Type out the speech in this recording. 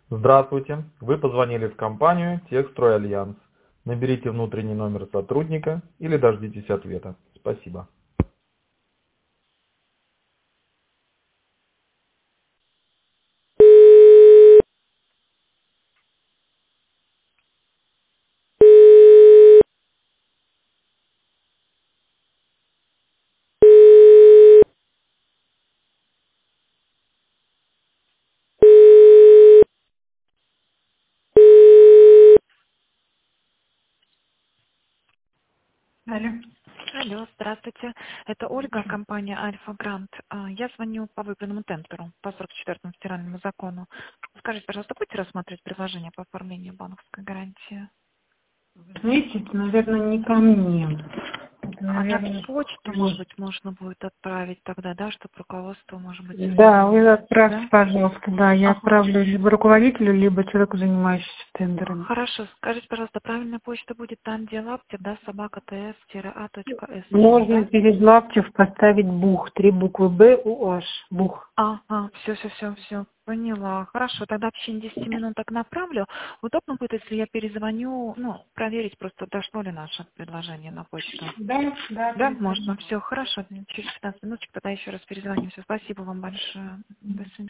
Здравствуйте, вы позвонили в компанию Техстрой Альянс. Наберите внутренний номер сотрудника или дождитесь ответа. Спасибо. Алло. Алло, здравствуйте. Это Ольга, компания Альфа Грант. Я звоню по выигранному тендеру по 44-му федеральному закону. Скажите, пожалуйста, будете рассматривать предложение по оформлению банковской гарантии? Знаете, это, наверное, не ко мне. Это, А на наверное, почту, может быть, можно будет отправить тогда, да, чтобы руководство, может быть, да, связалось, вы отправьте, да? пожалуйста, да, я Ага. отправлю либо руководителю, либо человеку, занимающемуся тендерами. Хорошо, скажите, пожалуйста, правильная почта будет там, где лаптев, да, собака.tf-a.su, Можно да? перед Лаптев поставить БУХ, 3 буквы Б, У, Аш, БУХ. Все, поняла. Хорошо, тогда в течение 10 минут так направлю. Удобно будет, если я перезвоню, ну, проверить просто, дошло ли наше предложение на почту. Да, да, Да, можно. перезвоните. Все, хорошо. Через 15 минуточек тогда еще раз перезвоню. Все, спасибо вам большое. До свидания.